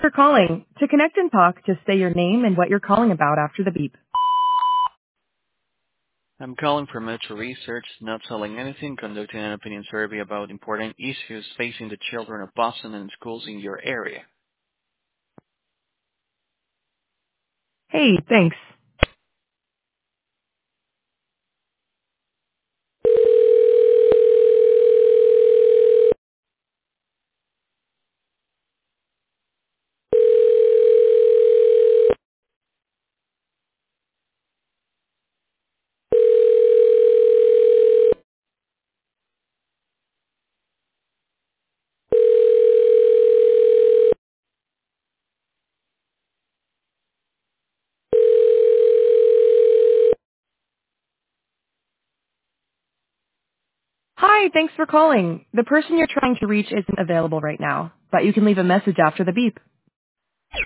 For calling. To connect and talk, just say your name and what you're calling about after the beep. I'm calling for Metro Research, not selling anything, conducting an opinion survey about important issues facing the children of Boston and schools in your area. Hey, thanks. Hi, thanks for calling. The person you're trying to reach isn't available right now, but you can leave a message after the beep.